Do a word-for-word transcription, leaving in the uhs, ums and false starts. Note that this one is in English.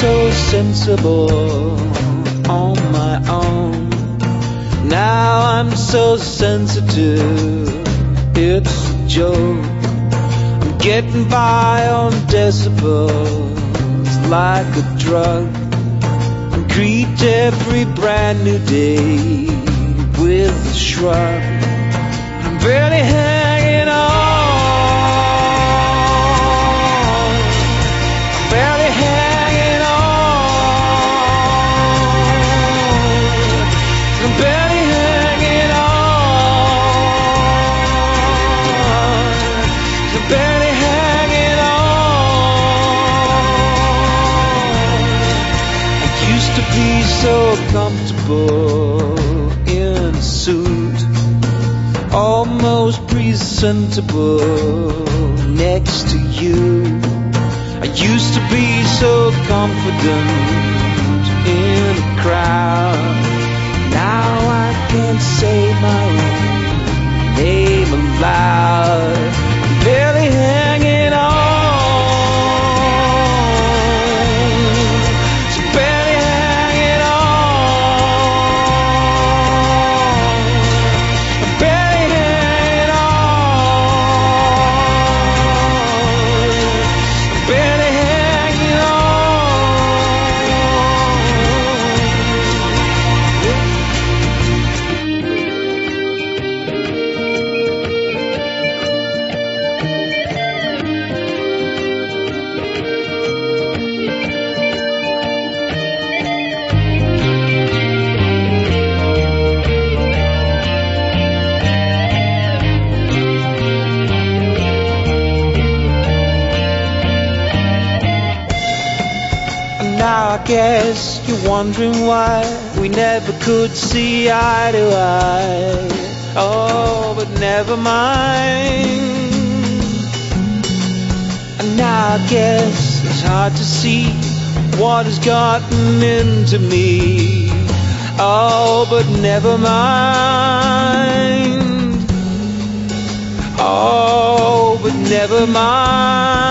so sensible on my own. Now I'm so sensitive, it's a joke. I'm getting by on decibels like a drug. And greet every brand new day with a shrug. I'm barely hanging on. I'm barely hanging on. I'm barely hanging on. I'm barely hanging on. I used to be so comfortable in a suit, almost presentable next to you. I used to be so confident in a crowd. Now I can't say my own name aloud. I'm barely hanging on. So barely hanging on. I'm barely hanging on. I'm barely hanging on. Now I guess you're wondering why we never could see eye to eye. Oh, but never mind. And now I guess it's hard to see what has gotten into me. Oh, but never mind. Oh, but never mind.